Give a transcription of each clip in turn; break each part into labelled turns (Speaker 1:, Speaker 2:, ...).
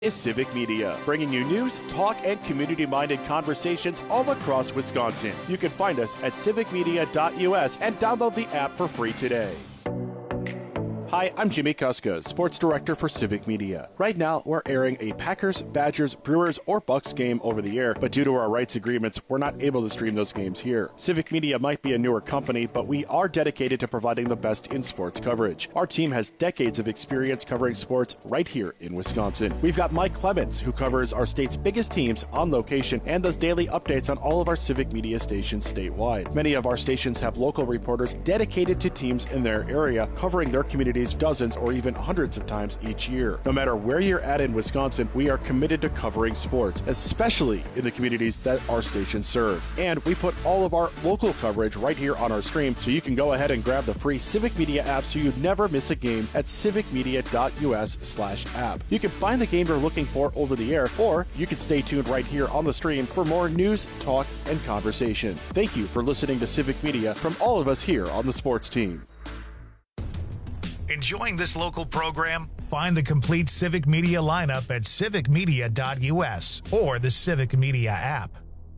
Speaker 1: Is Civic Media, bringing you news, talk, and community-minded conversations all across Wisconsin. You can find us at civicmedia.us and download the app for free today. Hi, I'm Jimmy Kuska, Sports Director for Civic Media. Right now, we're airing a Packers, Badgers, Brewers, or Bucks game over the air, but due to our rights agreements, we're not able to stream those games here. Civic Media might be a newer company, but we are dedicated to providing the best in sports coverage. Our team has decades of experience covering sports right here in Wisconsin. We've got Mike Clemens, who covers our state's biggest teams on location and does daily updates on all of our Civic Media stations statewide. Many of our stations have local reporters dedicated to teams in their area, covering their communities dozens or even hundreds of times each year. No matter where you're at in Wisconsin, we are committed to covering sports, especially in the communities that our stations serve. And we put all of our local coverage right here on our stream, so you can go ahead and grab the free Civic Media app so you never miss a game at civicmedia.us/app. You can find the game you're looking for over the air, or you can stay tuned right here on the stream for more news, talk, and conversation. Thank you for listening to Civic Media from all of us here on the sports team.
Speaker 2: Enjoying this local program? Find the complete Civic Media lineup at civicmedia.us or the Civic Media app.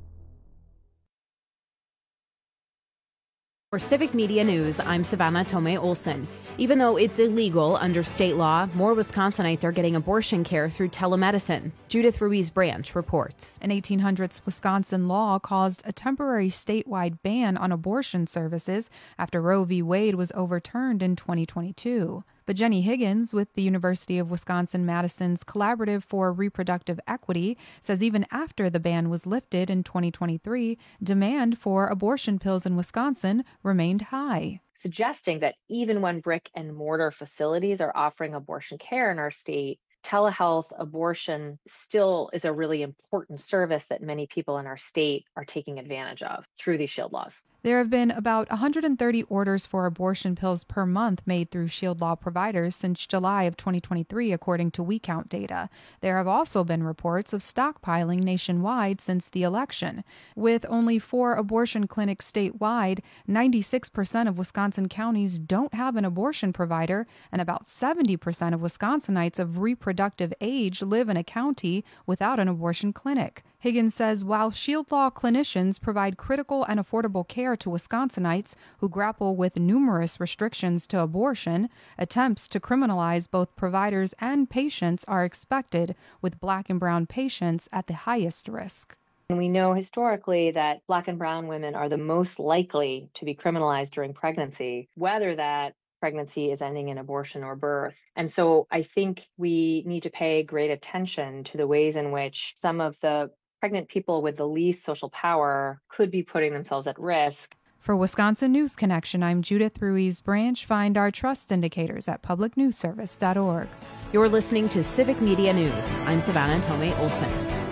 Speaker 3: For Civic Media News, I'm Savannah Tomei Olson. Even though it's illegal under state law, more Wisconsinites are getting abortion care through telemedicine. Judith Ruiz Branch reports.
Speaker 4: An 1800s Wisconsin law caused a temporary statewide ban on abortion services after Roe v. Wade was overturned in 2022. But Jenny Higgins with the University of Wisconsin-Madison's Collaborative for Reproductive Equity says even after the ban was lifted in 2023, demand for abortion pills in Wisconsin remained high,
Speaker 5: suggesting that even when brick and mortar facilities are offering abortion care in our state, telehealth abortion still is a really important service that many people in our state are taking advantage of through these SHIELD laws.
Speaker 4: There have been about 130 orders for abortion pills per month made through SHIELD law providers since July of 2023, according to WeCount data. There have also been reports of stockpiling nationwide since the election. With only 4 abortion clinics statewide, 96% of Wisconsin counties don't have an abortion provider, and about 70% of Wisconsinites of reproductive age live in a county without an abortion clinic. Higgins says while SHIELD law clinicians provide critical and affordable care to Wisconsinites who grapple with numerous restrictions to abortion, attempts to criminalize both providers and patients are expected, with Black and brown patients at the highest risk.
Speaker 5: And we know historically that Black and brown women are the most likely to be criminalized during pregnancy, whether that pregnancy is ending in abortion or birth. And so I think we need to pay great attention to the ways in which some of the pregnant people with the least social power could be putting themselves at risk.
Speaker 4: For Wisconsin News Connection, I'm Judith Ruiz Branch. Find our trust indicators at publicnewsservice.org.
Speaker 3: You're listening to Civic Media News. I'm Savannah Tomei Olson.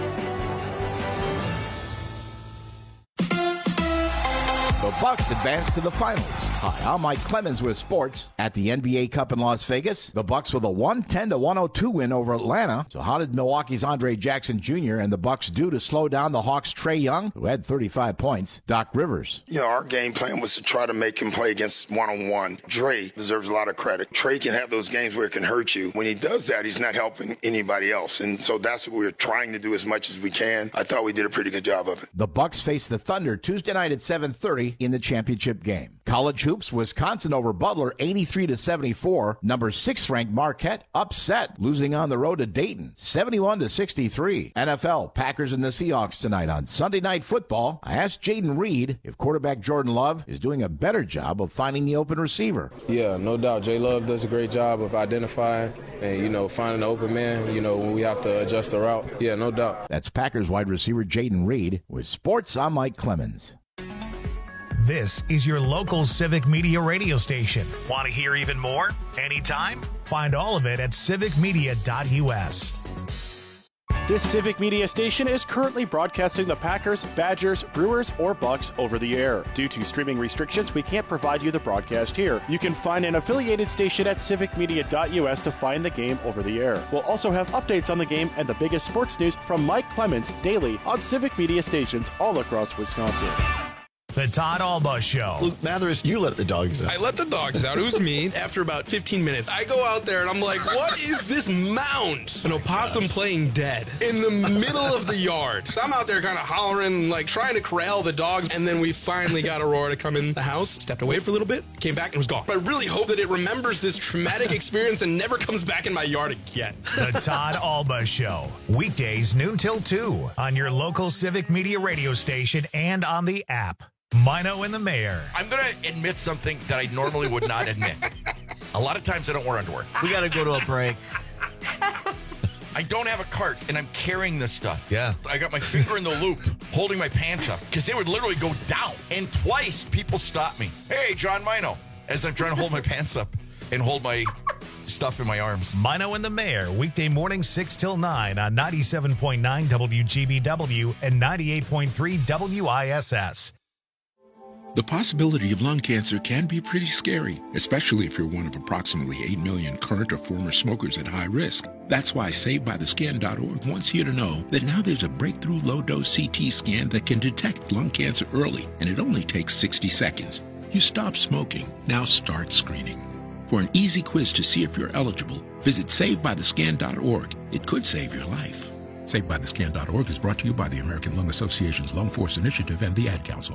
Speaker 6: The Bucks advance to the finals. Hi, I'm Mike Clemens with sports. At the NBA Cup in Las Vegas, the Bucks with a 110-102 win over Atlanta. So how did Milwaukee's Andre Jackson Jr. and the Bucks do to slow down the Hawks' Trae Young, who had 35 points? Doc Rivers.
Speaker 7: Our game plan was to try to make him play against one-on-one. Dre deserves a lot of credit. Trae can have those games where it can hurt you. When he does that, he's not helping anybody else. And so that's what we're trying to do as much as we can. I thought we did a pretty good job of it.
Speaker 6: The Bucks face the Thunder Tuesday night at 7:30 in the championship game. College hoops, Wisconsin over Butler 83-74. Number 6 ranked Marquette upset, losing on the road to Dayton 71-63. NFL, Packers and the Seahawks tonight on Sunday Night Football. I asked Jaden Reed if quarterback Jordan Love is doing a better job of finding the open receiver.
Speaker 8: Yeah, no doubt. J Love does a great job of identifying and, finding the open man, when we have to adjust the route. Yeah, no doubt.
Speaker 6: That's Packers wide receiver Jaden Reed. With sports, I'm Mike Clemens.
Speaker 2: This is your local Civic Media radio station. Want to hear even more? Anytime? Find all of it at civicmedia.us.
Speaker 1: This Civic Media station is currently broadcasting the Packers, Badgers, Brewers, or Bucks over the air. Due to streaming restrictions, we can't provide you the broadcast here. You can find an affiliated station at civicmedia.us to find the game over the air. We'll also have updates on the game and the biggest sports news from Mike Clemens daily on Civic Media stations all across Wisconsin.
Speaker 2: The Todd Alba Show.
Speaker 9: Luke Mathers, you let the dogs out.
Speaker 10: I let the dogs out. It was me. After about 15 minutes, I go out there and I'm like, what is this mound? An opossum playing dead in the middle of the yard. I'm out there kind of hollering, like trying to corral the dogs. And then we finally got Aurora to come in the house, stepped away for a little bit, came back and was gone. I really hope that it remembers this traumatic experience and never comes back in my yard again.
Speaker 2: The Todd Alba Show. Weekdays noon till 2 on your local Civic Media radio station and on the app. Mino and the Mayor.
Speaker 11: I'm going to admit something that I normally would not admit. A lot of times I don't wear underwear.
Speaker 9: We got to go to a break.
Speaker 11: I don't have a cart, and I'm carrying this stuff.
Speaker 9: Yeah.
Speaker 11: I got my finger in the loop, holding my pants up, because they would literally go down. And twice, people stopped me. Hey, John Mino, as I'm trying to hold my pants up and hold my stuff in my arms.
Speaker 2: Mino and the Mayor, weekday morning 6 till 9 on 97.9 WGBW and 98.3 WISS.
Speaker 12: The possibility of lung cancer can be pretty scary, especially if you're one of approximately 8 million current or former smokers at high risk. That's why SaveByTheScan.org wants you to know that now there's a breakthrough low-dose CT scan that can detect lung cancer early, and it only takes 60 seconds. You stop smoking, now start screening. For an easy quiz to see if you're eligible, visit SaveByTheScan.org. It could save your life. SaveByTheScan.org is brought to you by the American Lung Association's Lung Force Initiative and the Ad Council.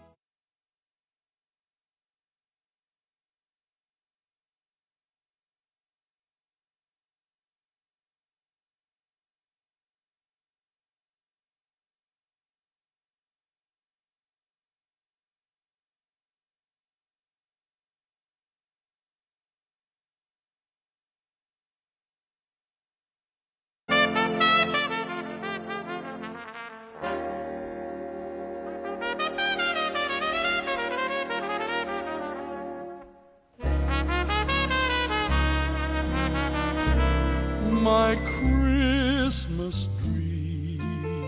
Speaker 13: My Christmas tree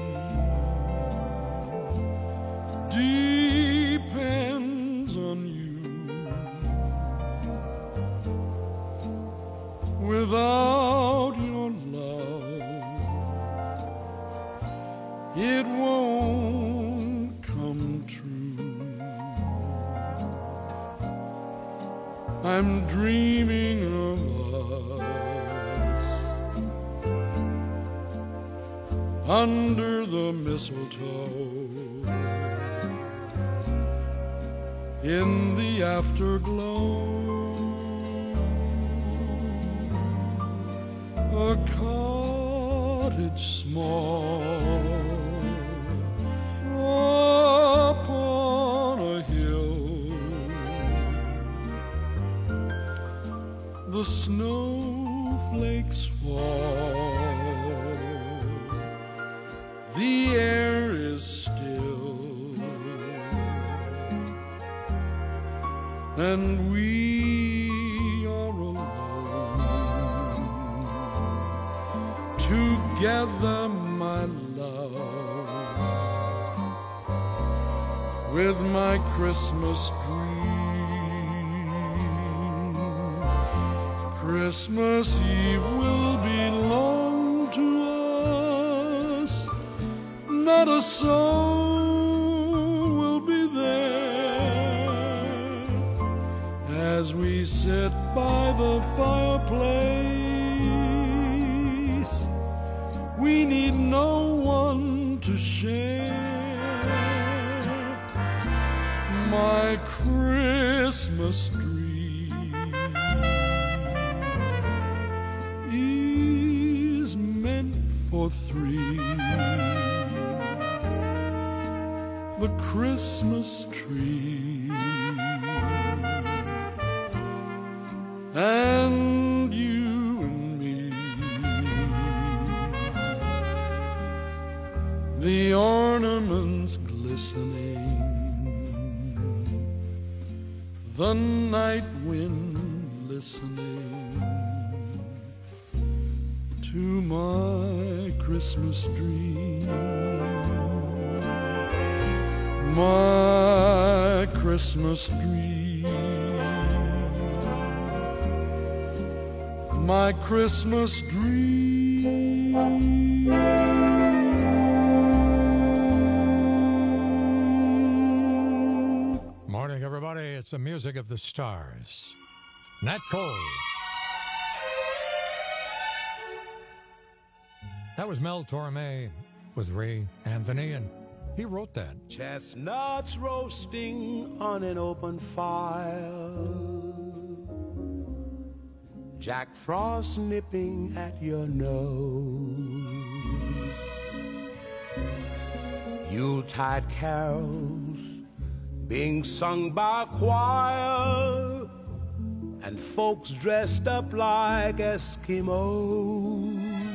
Speaker 13: depends on you. Without your love, it won't come true. I'm dreaming of under the mistletoe in the afterglow, a cottage small upon a hill, the snowflakes fall, the air is still, and we are alone. Together, my love, with my Christmas dream. Christmas Eve will belong to us. Not a soul will be there as we sit by the fireplace. We need no one to share my Christmas tree. Is meant for three. The Christmas tree and you and me, the ornaments glistening, the night wind listening to my Christmas dream. My Christmas dream, my Christmas dream.
Speaker 14: it's the music of the stars. Nat Cole. That was Mel Torme with Ray Anthony, and he wrote that.
Speaker 13: Chestnuts roasting on an open fire, Jack Frost nipping at your nose, Yuletide carols being sung by a choir, and folks dressed up like Eskimos.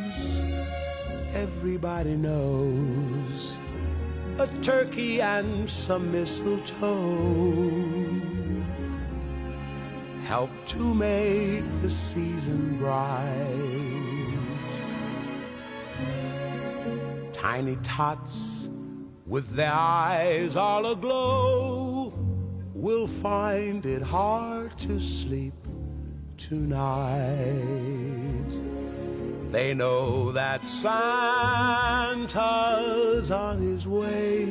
Speaker 13: Everybody knows a turkey and some mistletoe help to make the season bright. Tiny tots with their eyes all aglow will find it hard to sleep tonight. They know that Santa's on his way.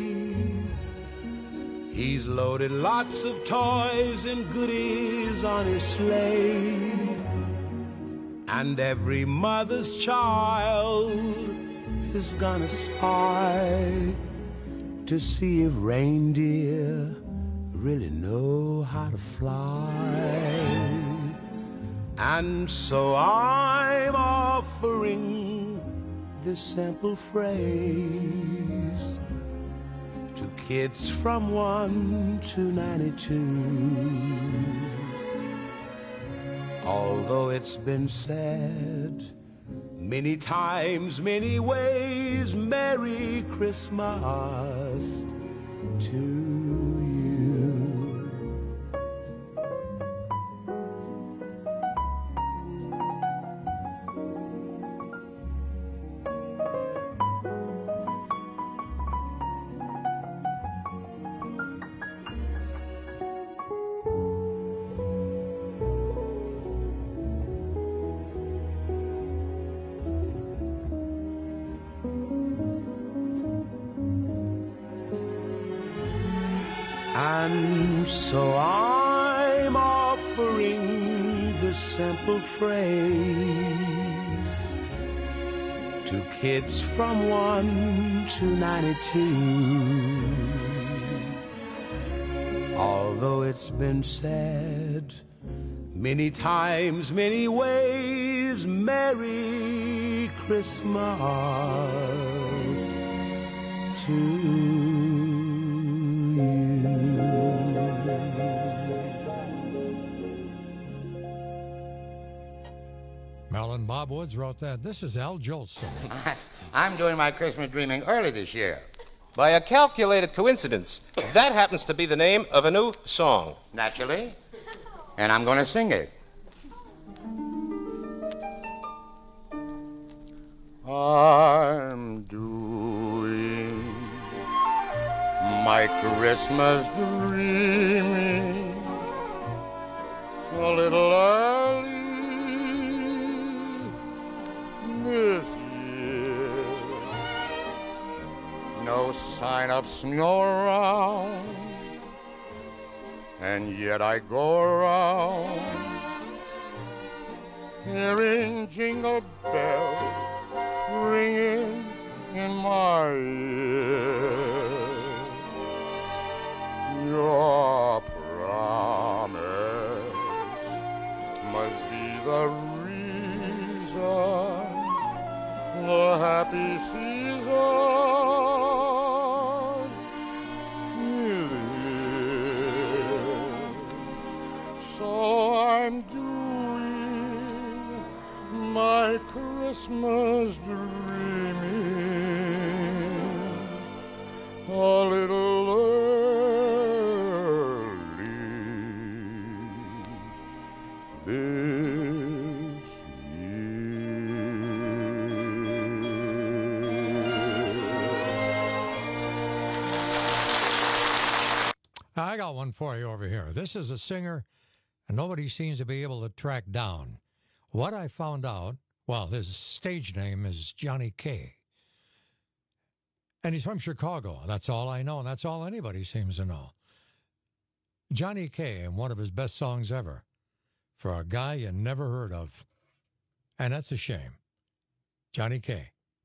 Speaker 13: He's loaded lots of toys and goodies on his sleigh, and every mother's child is gonna spy to see if reindeer really know how to fly. And so I'm offering this simple phrase to kids from 1 to 92. Although it's been said many times, many ways, Merry Christmas to you. And so I'm offering this simple phrase to kids from 1 to 92. Although it's been said many times, many ways, Merry Christmas to you.
Speaker 14: Mel and Bob Woods wrote that. This is Al Jolson.
Speaker 15: I'm doing my Christmas dreaming early this year.
Speaker 16: By a calculated coincidence, that happens to be the name of a new song.
Speaker 15: Naturally. And I'm going to sing it. I'm doing my Christmas dreaming a little early this year. No sign of snow around, and yet I go around hearing jingle bells ringing in my ear. Your promise must be the reason the happy season is here. So I'm doing my Christmas dreaming a little early this
Speaker 14: I got one for you over here. This is a singer, and nobody seems to be able to track down. What I found out, well, his stage name is Johnny K. And he's from Chicago. That's all I know, and that's all anybody seems to know. Johnny Kaye and one of his best songs ever for a guy you never heard of. And that's a shame. Johnny Kaye.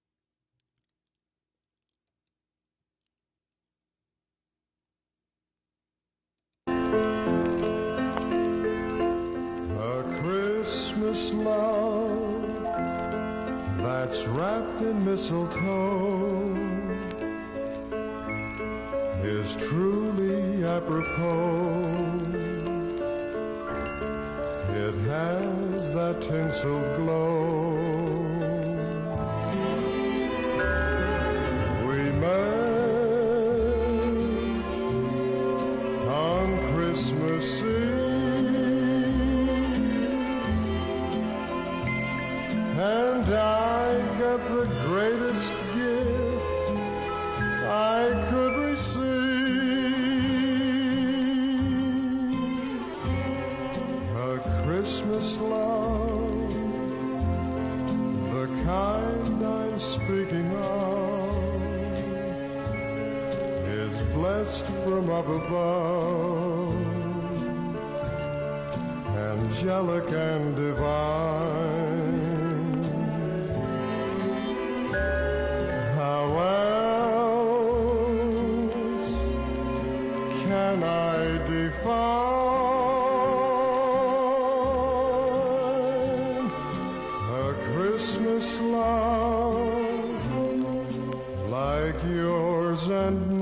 Speaker 13: A Christmas love that's wrapped in mistletoe is truly apropos. It has that tinsel glow. We met on Christmas Eve, and I got the greatest gift I could receive. Christmas love, the kind I'm speaking of, is blessed from up above, angelic and divine. How else can I define Christmas love like yours and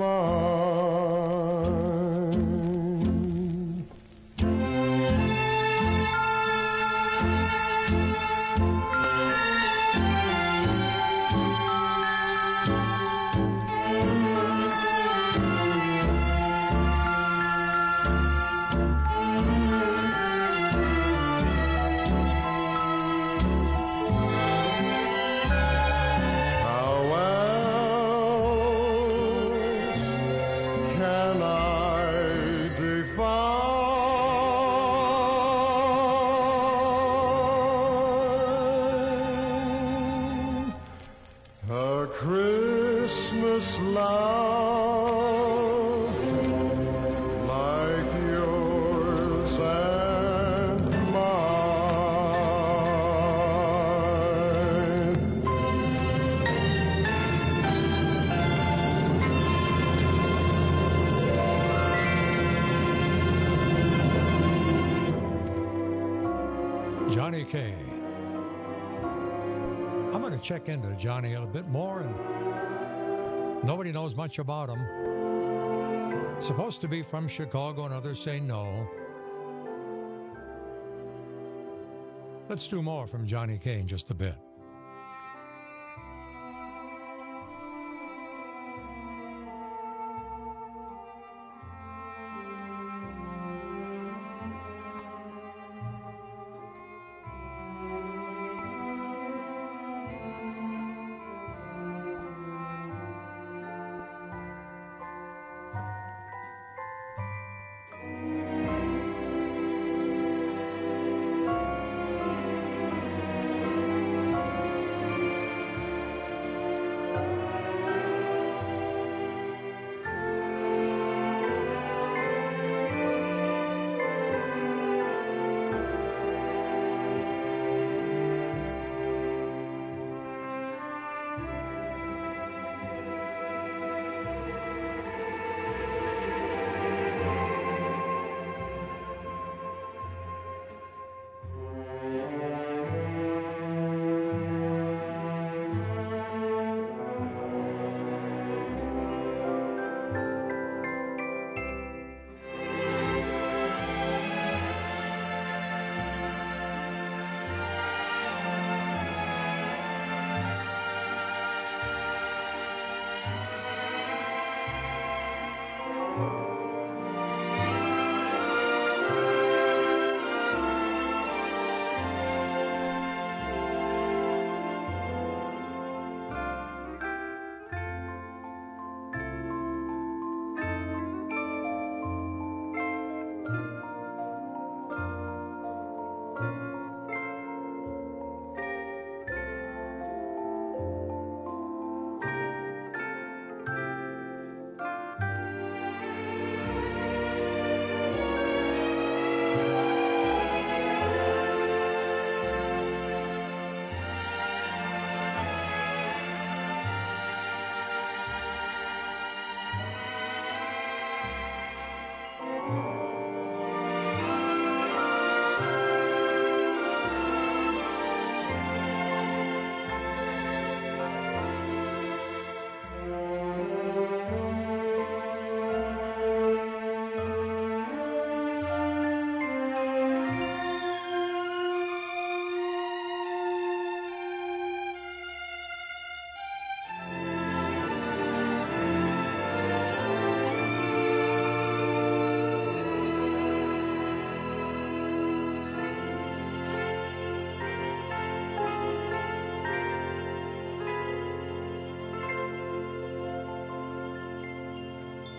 Speaker 13: mine? Christmas love like yours and mine.
Speaker 14: Johnny Kaye. I'm going to check into Johnny a little bit more, and nobody knows much about him. Supposed to be from Chicago, and others say no. Let's do more from Johnny Kaye in just a bit.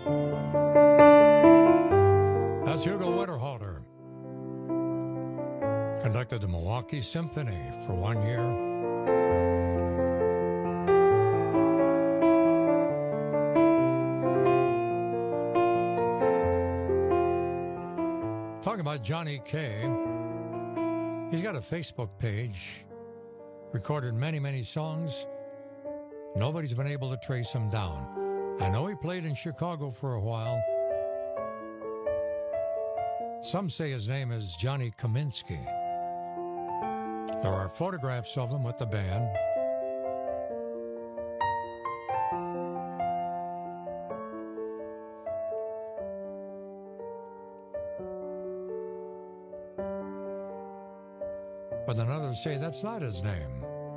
Speaker 14: That's Hugo Winterhalter. Conducted the Milwaukee Symphony for 1 year. Talking about Johnny Kaye, he's got a Facebook page, recorded many, many songs. Nobody's been able to trace him down. I know he played in Chicago for a while. Some say his name is Johnny Kaminsky. There are photographs of him with the band. But then others say that's not his name.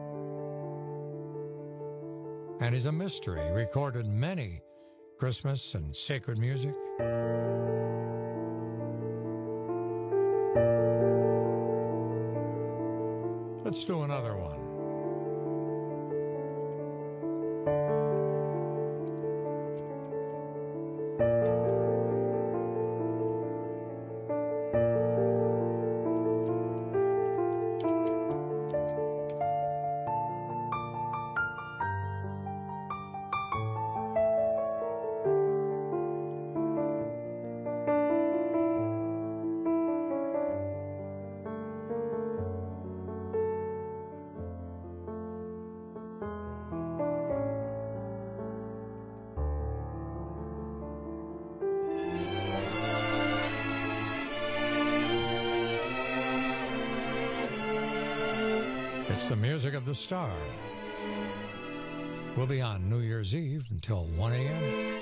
Speaker 14: And he's a mystery. He recorded many Christmas and sacred music. Let's do another one. It's the music of the star. We'll be on New Year's Eve until 1 a.m.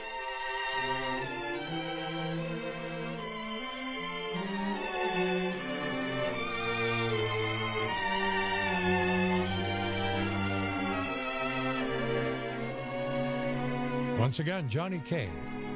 Speaker 14: Once again, Johnny Kaye.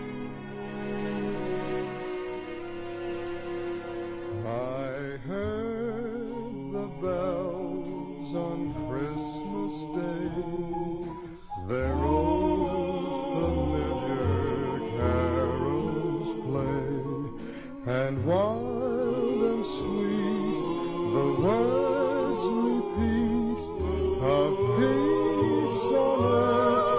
Speaker 13: I heard the bells on Christmas Day, their old familiar carols play, and wild and sweet the words repeat of peace on earth,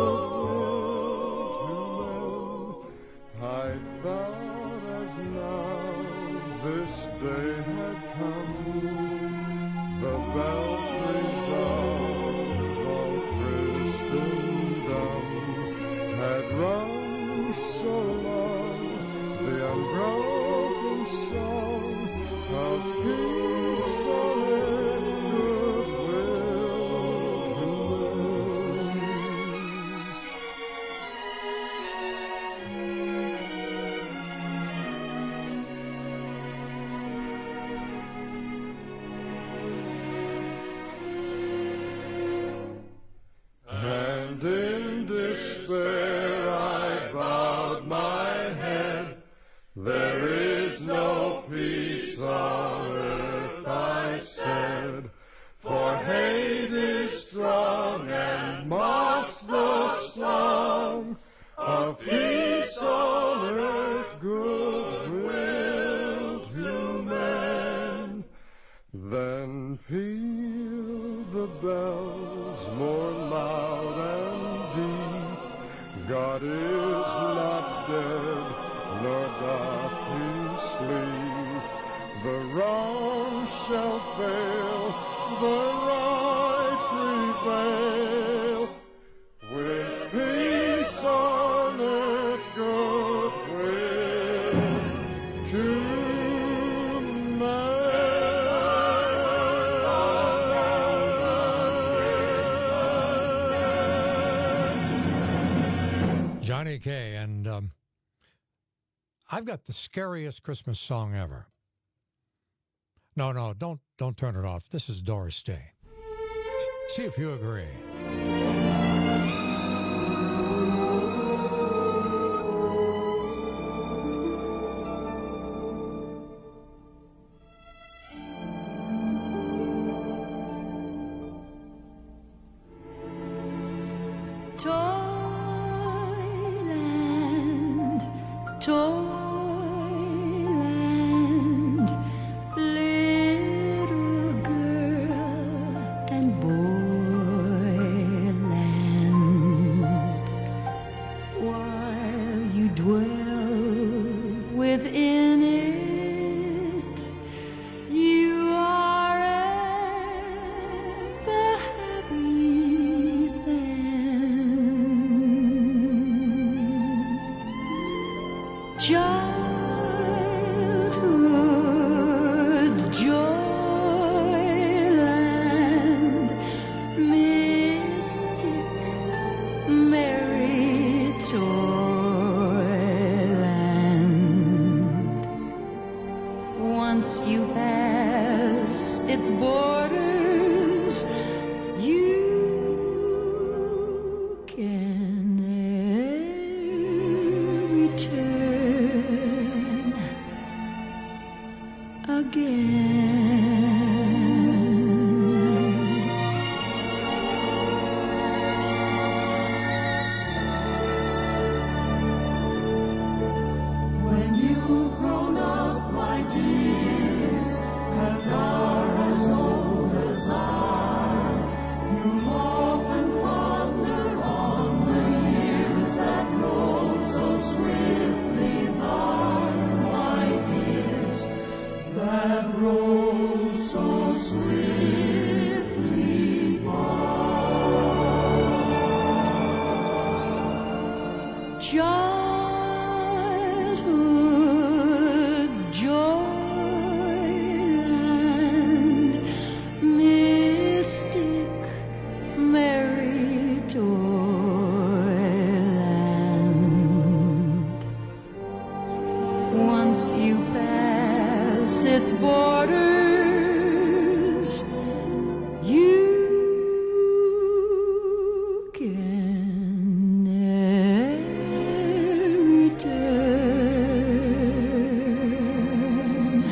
Speaker 13: goodwill to men. I thought as now this day had come, the belfries of all Christendom had rung so long the unbroken song of peace on earth, goodwill to men. And in despair I bowed my head. There is no peace on earth, I said, for hate is strong and mocks the song of peace on earth, goodwill to men. Then peal the bells more loud and deep. God is not dead, nor doth he sleep. The wrong shall fail, the right prevail. With peace on earth, goodwill to
Speaker 14: Johnny Kaye, and I've got the scariest Christmas song ever. No, don't turn it off. This is Doris Day. See if you agree.
Speaker 17: Toyland Toyland, little girl and boyland, while you dwell within it, you are ever happy then. Childhood's joyland, mystic, merry toyland. Once you pass its borders, you can never return again.
Speaker 18: When you've grown up, my dears, and are as old as I, you'll often ponder on the years that rolled so swiftly by, my dears, that rolled so swiftly by. Childhood's joyland, mystic, merry toyland. Once you pass its borders, you can never return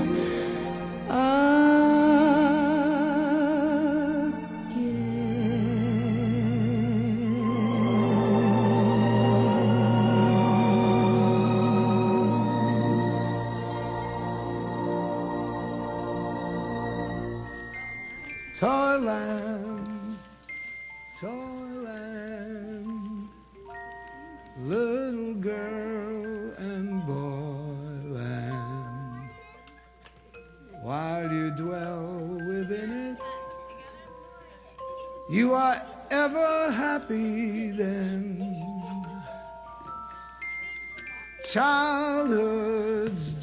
Speaker 13: Toyland, Toyland, little girl and boyland. While you dwell within it, you are ever happy then. Childhood's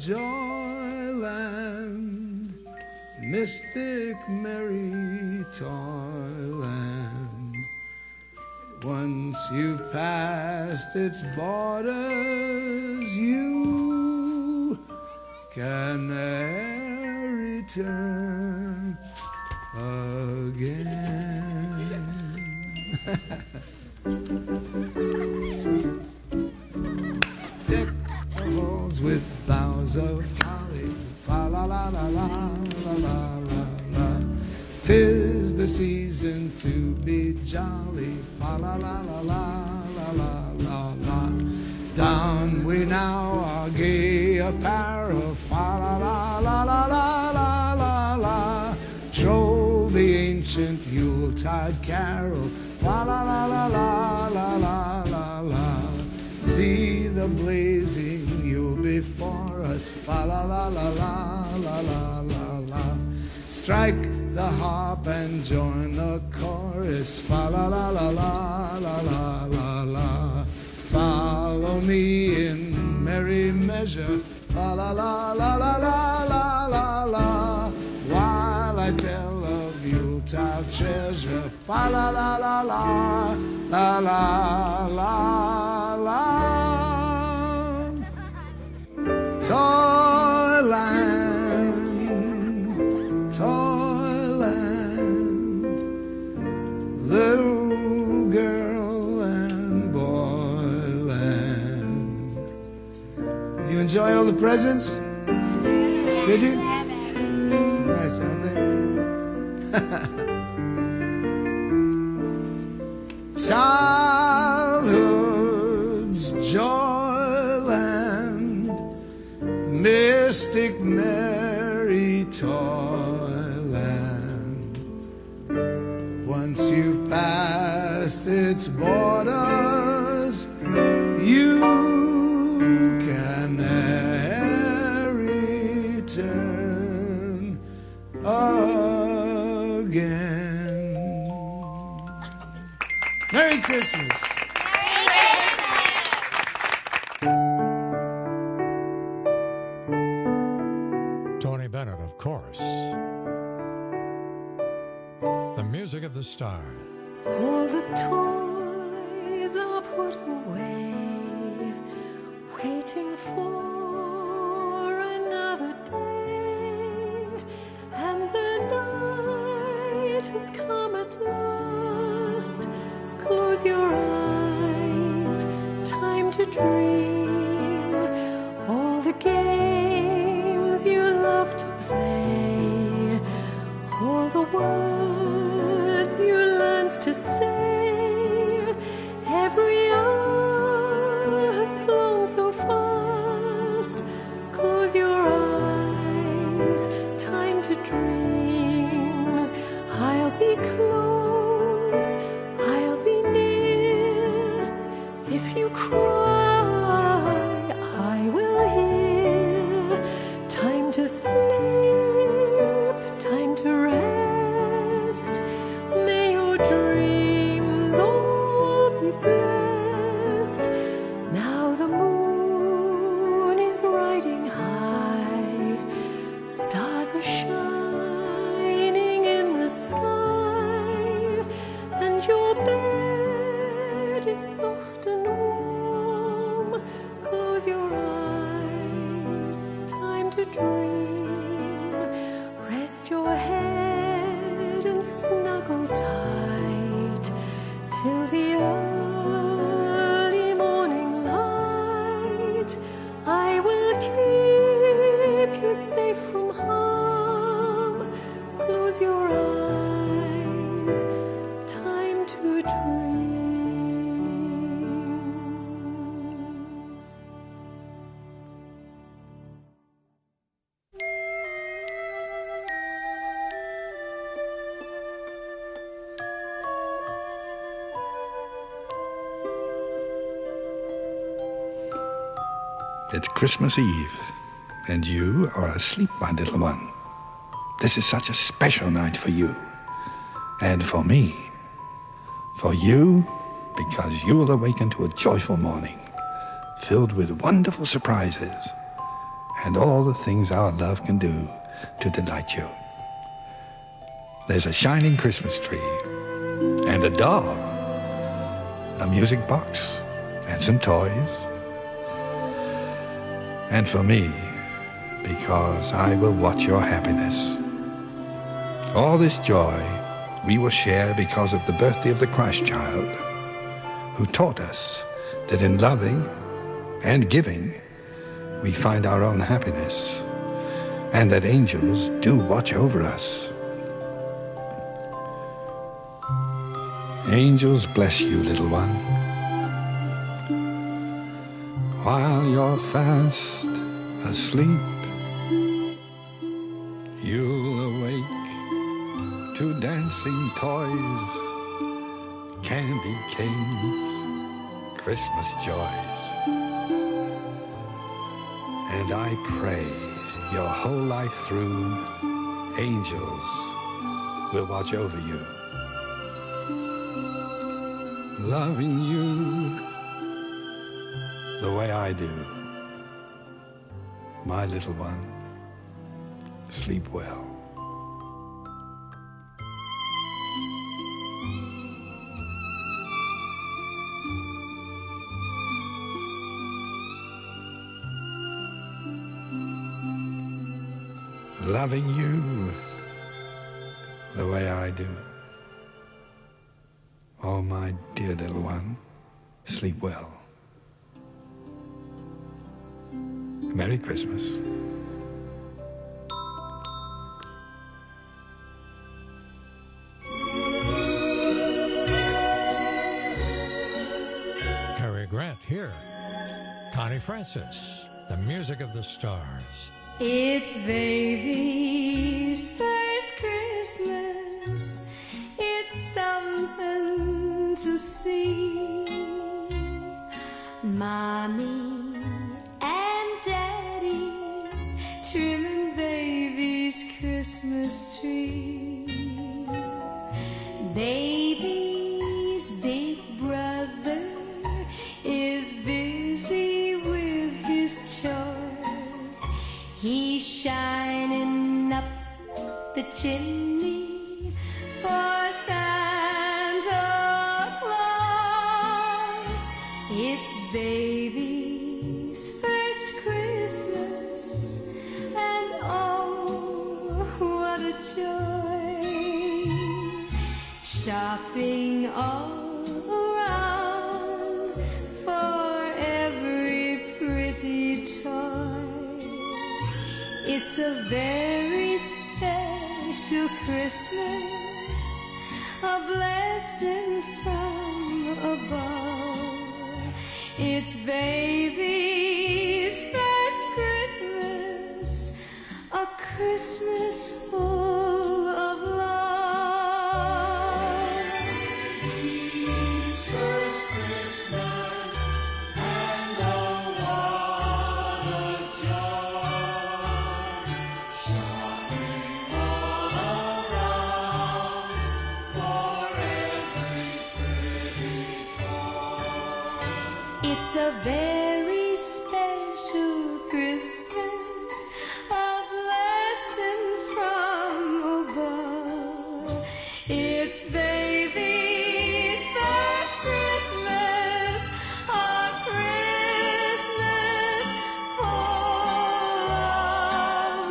Speaker 13: joyland, mystic, merry toyland. Once you've passed its borders, you can never return again. Deck the halls with boughs of holly, fa la la la la la la la la. 'Tis the season to be jolly, fa la la la la la la la la. Don we now our gay apparel, fa la la la la la la la la. Troll the ancient Yuletide carol, fa la la la la la la la la. See the blazing Yule before us, fa la la la la la la la la. Strike the harp and join the chorus, fa la la la la la la la la. Follow me in merry measure, fa la la la la la la la la. While I tell of Yuletide treasure, fa la la la la la la la la. Toyland, Toyland, little girl and boyland. Did you enjoy all the presents? Did you? Nice, aren't they? Childhood's joyland, mystic merry toyland. Once you've passed its borders, you can ne'er return again. Merry Christmas.
Speaker 14: Tony Bennett, of course. The music of the star.
Speaker 17: All the toys are put away, waiting for another day, and the night has come at last. Close your eyes, time to dream. All the games you love to play, all the words you learned to say, every hour has flown so fast. Close your eyes, time to dream. I'll be close, I'll be near. If you cry, I will hear. Time to sleep, time to rest. May your dreams all be blessed. Now the moon is riding high, stars are shining in the sky, and your bed is soft and warm. Close your eyes, time to dream. Rest your head and snuggle tight till the early morning light. I will keep you safe from harm. Close your eyes, time to dream.
Speaker 19: It's Christmas Eve, and you are asleep, my little one. This is such a special night for you, and for me. For you, because you will awaken to a joyful morning, filled with wonderful surprises, and all the things our love can do to delight you. There's a shining Christmas tree, and a doll, a music box, and some toys. And for me, because I will watch your happiness. All this joy we will share because of the birthday of the Christ child, who taught us that in loving and giving, we find our own happiness, and that angels do watch over us. Angels bless you, little one. While you're fast asleep, you'll awake to dancing toys, candy canes, Christmas joys. And I pray your whole life through, angels will watch over you, loving you the way I do. My little one, sleep well. Loving you the way I do. Oh, my dear little one, sleep well. Merry Christmas.
Speaker 14: Cary Grant here. Connie Francis, the music of the stars.
Speaker 18: It's baby's first Christmas. It's something to see. Mommy and Daddy trimming baby's Christmas tree. Baby's big brother is busy with his chores. He's shining up the chimney for Santa Claus. It's baby's first Christmas, and oh, what a joy. Shopping all around for every pretty toy. It's a very special Christmas, a blessing from above. It's baby's first Christmas, a Christmas full of love. Baby's first Christmas, and oh, what a joy. Shopping all around for every pretty toy. It's a very special Christmas, a blessing from above. It's baby's first Christmas, a Christmas full of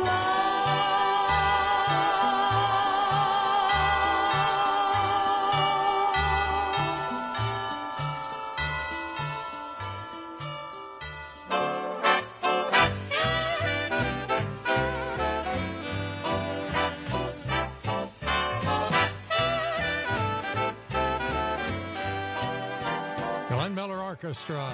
Speaker 14: Glenn Miller Orchestra.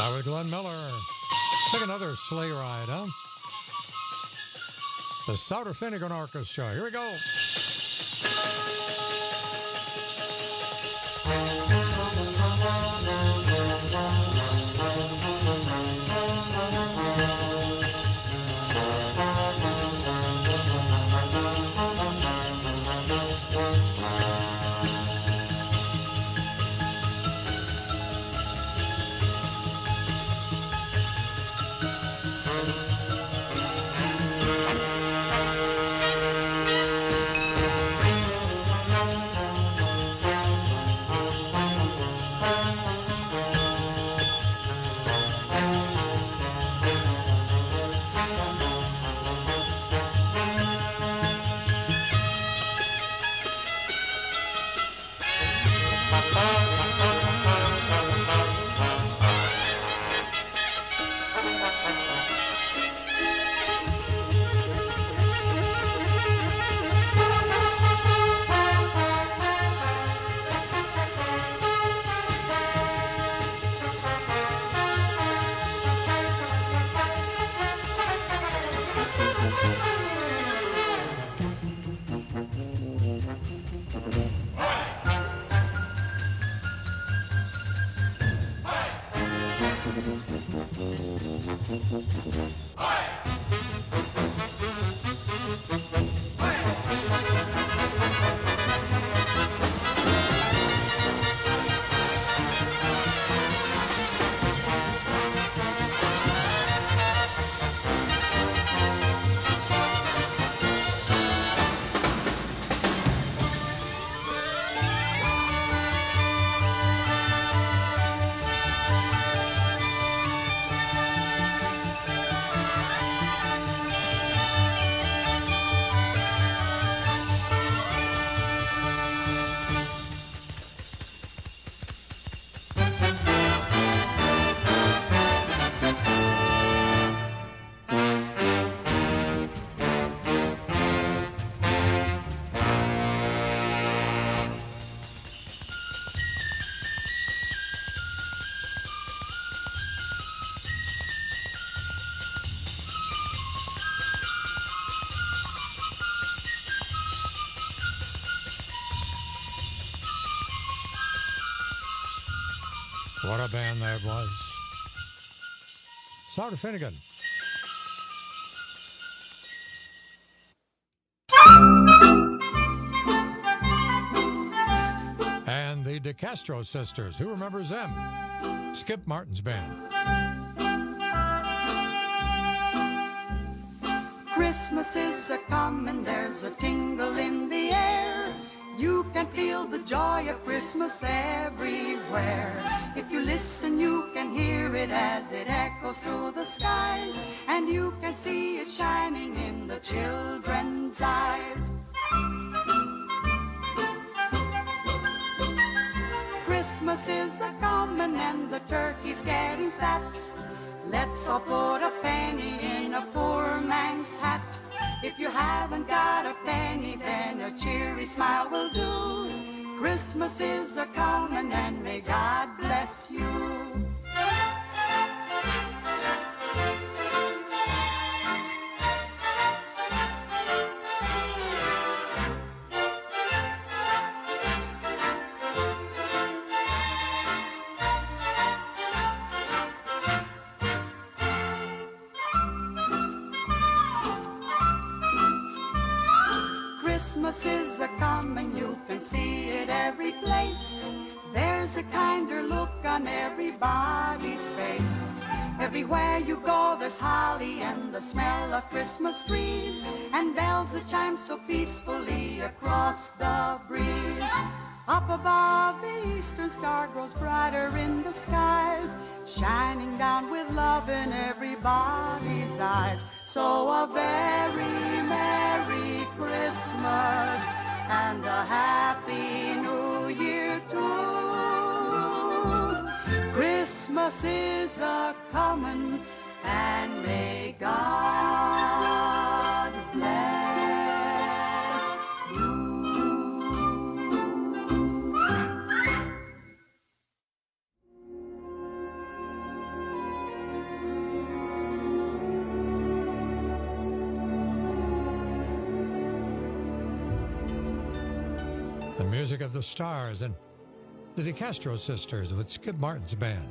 Speaker 14: Highway Glenn Miller. Take another sleigh ride, huh? The Souter Finnegan Orchestra. Here we go. What a band that was. Souter Finnegan. And the DeCastro Sisters. Who remembers them? Skip Martin's band.
Speaker 18: Christmas is a-comin', there's a tingle in the air. You can feel the joy of Christmas everywhere. If you listen, you can hear it as it echoes through the skies, and you can see it shining in the children's eyes. Christmas is a-comin' and the turkey's getting fat. Let's all put a penny in a poor man's hat. If you haven't got a penny, then a cheery smile will do. Christmas is a-comin' and may God bless you. Christmas is a-comin', you can see it every place. There's a kinder look on everybody's face. Everywhere you go there's holly and the smell of Christmas trees, and bells that chime so peacefully across the breeze. Up above the eastern star grows brighter in the skies, shining down with love in everybody's eyes. So a very Merry Christmas and a Happy New Year too. Christmas is a-comin' and may God bless you.
Speaker 14: music of the Stars and the DeCastro Sisters with Skip Martin's band.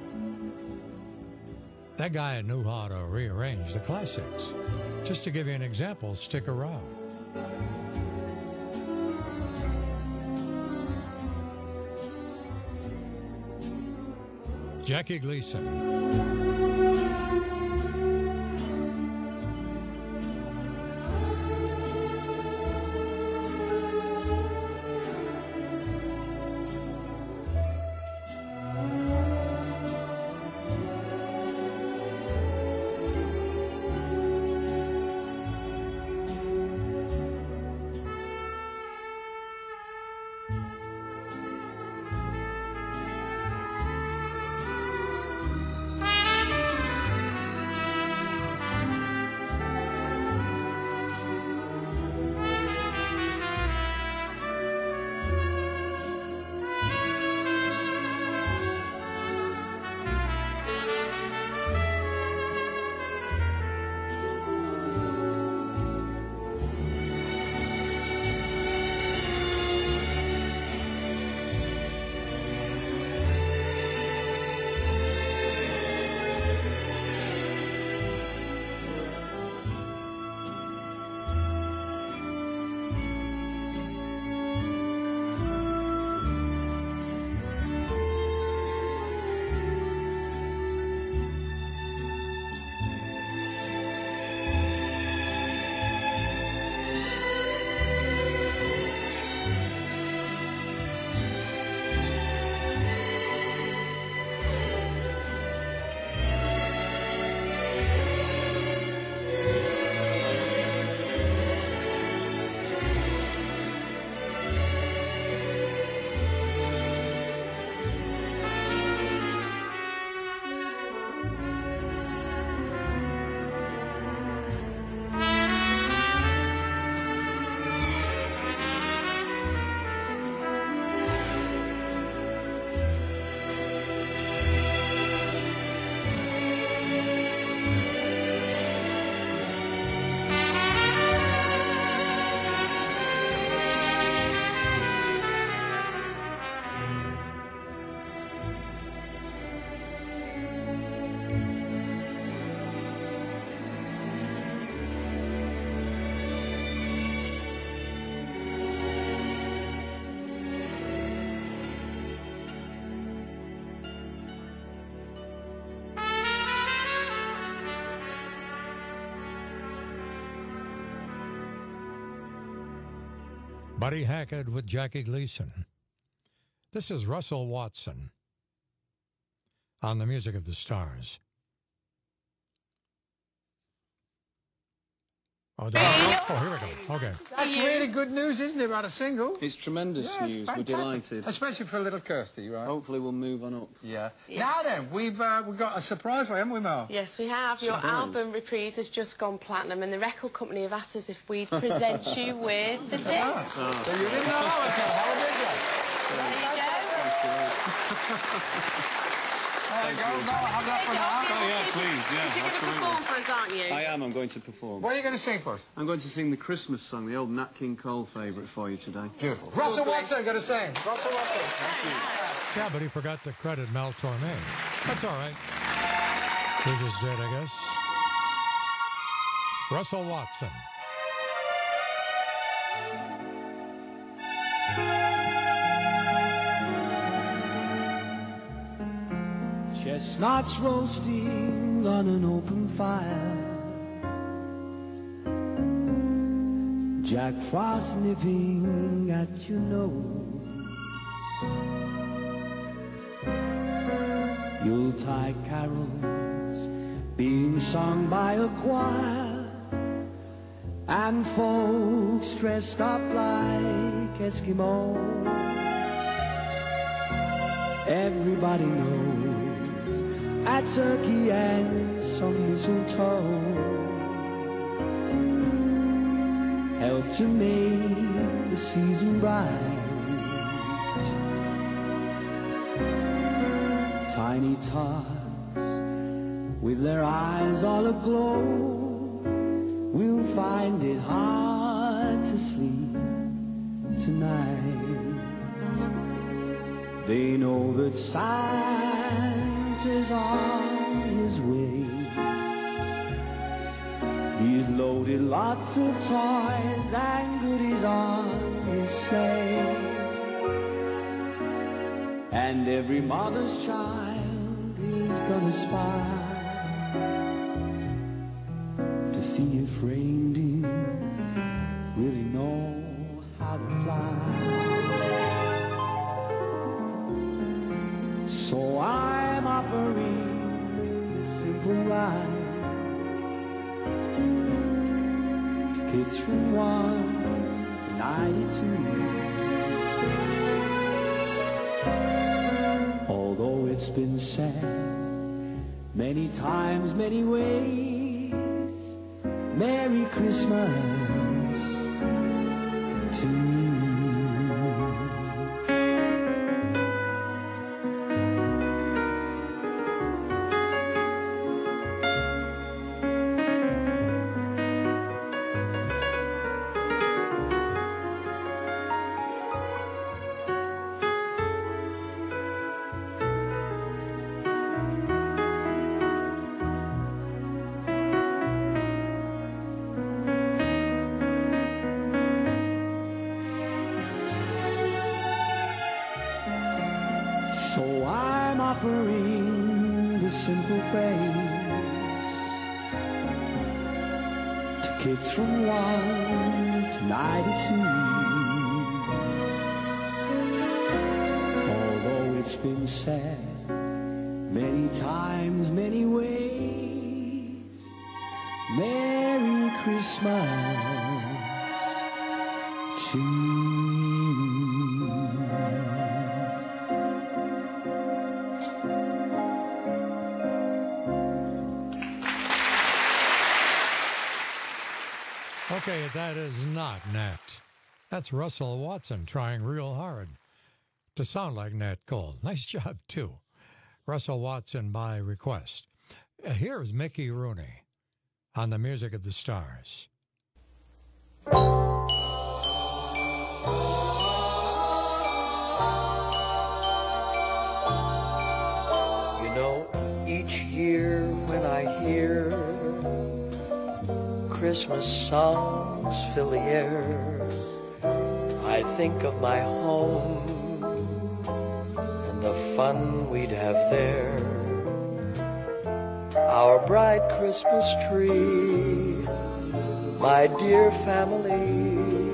Speaker 14: That guy knew how to rearrange the classics. Just to give you an example, Stick Around. Jackie Gleason. Buddy Hackett with Jackie Gleason. This is Russell Watson on the music of the Stars. Oh, here we go. Okay.
Speaker 13: That's really good news, isn't it, about a single?
Speaker 20: It's tremendous news.
Speaker 13: Fantastic.
Speaker 20: We're delighted.
Speaker 13: Especially for little Kirsty, right?
Speaker 20: Hopefully we'll move on up.
Speaker 13: Yeah.
Speaker 21: Yes.
Speaker 13: Now then, we've got a surprise for you, haven't we, Mel?
Speaker 21: Yes, we have. Your album Reprise has just gone platinum, and the record company have asked us if we'd present you with the disc.
Speaker 13: So you didn't know that was going how did you? There you go. No, have that for now.
Speaker 20: Oh, yeah, please. Yeah,
Speaker 21: you're going to perform for us, aren't you?
Speaker 20: I am. I'm going to perform.
Speaker 13: What are you going to sing for us?
Speaker 20: I'm going to sing the Christmas song, the old Nat King Cole favourite for you today.
Speaker 13: Beautiful. Russell Watson going to sing. Russell Watson.
Speaker 20: Thank you.
Speaker 14: Yeah, but he forgot to credit Mel Torme. That's all right. He just did, I guess. Russell Watson.
Speaker 22: Chestnuts roasting on an open fire, Jack Frost nipping at your nose, Yuletide carols being sung by a choir, and folks dressed up like Eskimos. Everybody knows a turkey and some mistletoe help to make the season bright. Tiny tots with their eyes all aglow will find it hard to sleep tonight. They know that Santa's on his way. He's loaded lots of toys and goodies on his sleigh. And every mother's child is gonna spy to see if reindeers really know how to fly. So I'm offering this simple rhyme to kids from 1 to 92. Although it's been said many times, many ways, Merry Christmas to you. So I'm offering this simple phrase to kids from 1 to 92. Although it's been said many times, many ways, Merry Christmas to you.
Speaker 14: Okay, that is not Nat. That's Russell Watson trying real hard to sound like Nat Cole. Nice job, too. Russell Watson by request. Here's Mickey Rooney on the Music of the Stars.
Speaker 4: You know, each year when I hear Christmas songs fill the air, I think of my home and the fun we'd have there. Our bright Christmas tree, my dear family,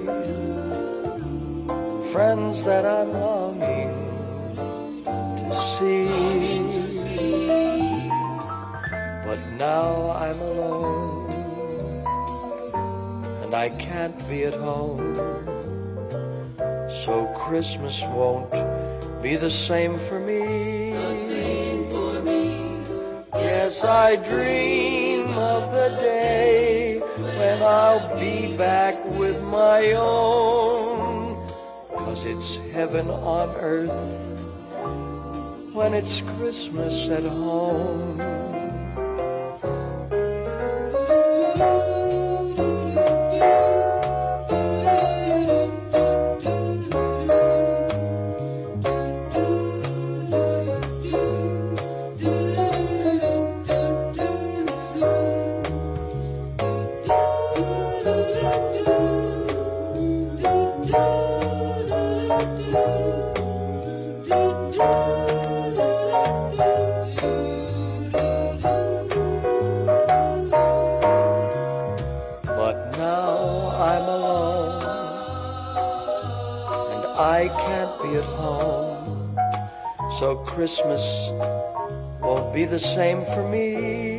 Speaker 4: friends that I'm longing to see. But now I'm alone and I can't be at home, so Christmas won't be the same for me. Yes, I dream of the day when I'll be back with my own, 'cause it's heaven on earth when it's Christmas at home. So Christmas won't be the same for me.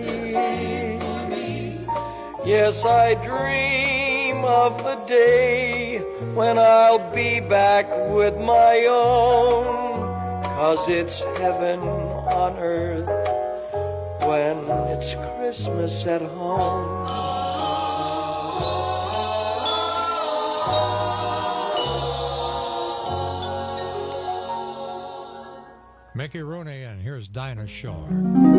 Speaker 4: Yes, I dream of the day when I'll be back with my own, 'cause it's heaven on earth when it's Christmas at home.
Speaker 14: Mickey Rooney, and here's Dinah Shore.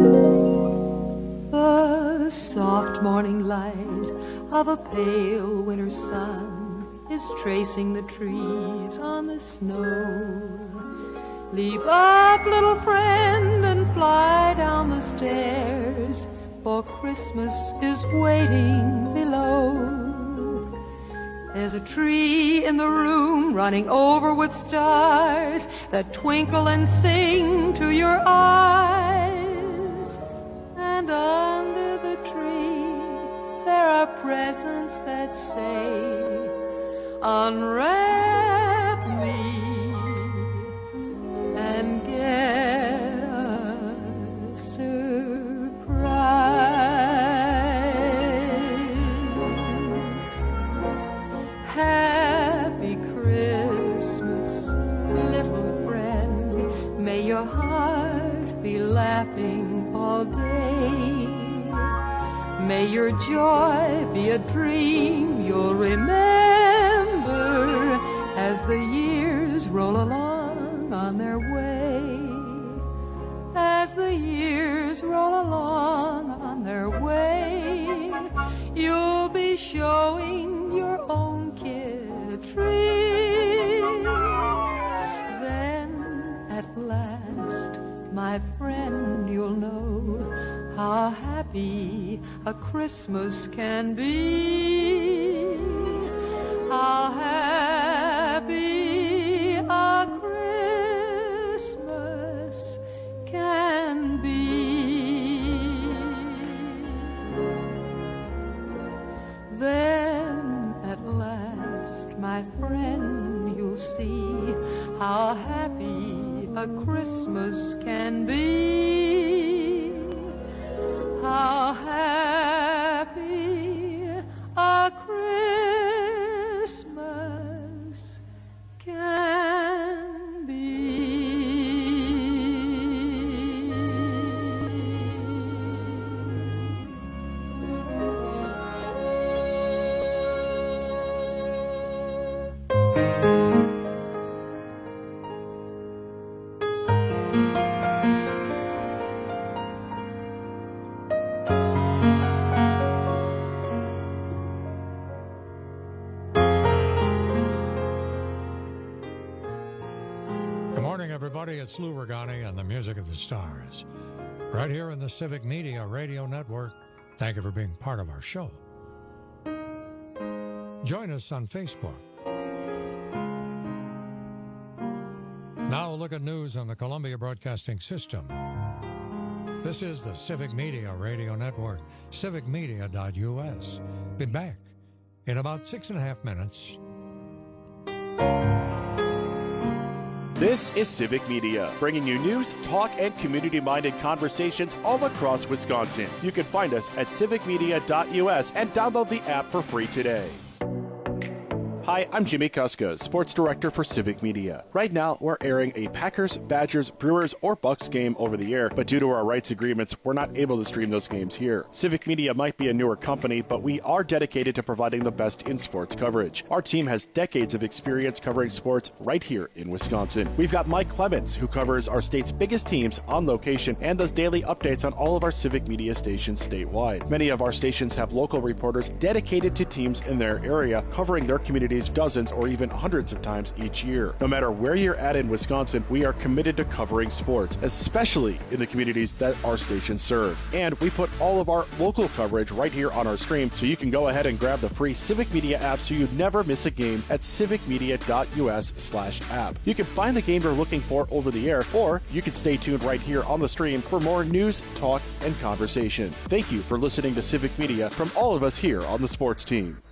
Speaker 17: The soft morning light of a pale winter sun is tracing the trees on the snow, Leap up, little friend, and fly down the stairs, for Christmas is waiting below. There's a tree in the room running over with stars that twinkle and sing to your eyes. And under the tree there are presents that say, unwrap me and get a surprise. Happy Christmas, little friend. May your heart be laughing all day. May your joy be a dream you'll remember as the years roll along on their way. As the years roll along on their way, you'll be showing your own kid a tree. Then at last, my friend, you'll know how happy a Christmas can be. How happy a Christmas can be. Then at last, my friend, you'll see how happy a Christmas can be. How happy a Christmas can be.
Speaker 14: Everybody, it's Lou Regani and the Music of the Stars, right here in the Civic Media Radio Network. Thank you for being part of our show. Join us on Facebook. Now a look at news on the Columbia Broadcasting System. This is the Civic Media Radio Network, civicmedia.us. Be back in about 6.5 minutes.
Speaker 1: This is Civic Media, bringing you news, talk, and community-minded conversations all across Wisconsin. You can find us at civicmedia.us and download the app for free today. Hi, I'm Jimmy Kuska, Sports Director for Civic Media. Right now, we're airing a Packers, Badgers, Brewers, or Bucks game over the air, but due to our rights agreements, we're not able to stream those games here. Civic Media might be a newer company, but we are dedicated to providing the best in sports coverage. Our team has decades of experience covering sports right here in Wisconsin. We've got Mike Clemens, who covers our state's biggest teams on location and does daily updates on all of our Civic Media stations statewide. Many of our stations have local reporters dedicated to teams in their area, covering their communities dozens or even hundreds of times each year. No matter where you're at in Wisconsin, we are committed to covering sports, especially in the communities that our stations serve. And we put all of our local coverage right here on our stream, so you can go ahead and grab the free Civic Media app so you never miss a game at civicmedia.us/app. You can find the game you're looking for over the air, or you can stay tuned right here on the stream for more news, talk, and conversation. Thank you for listening to Civic Media from all of us here on the sports team.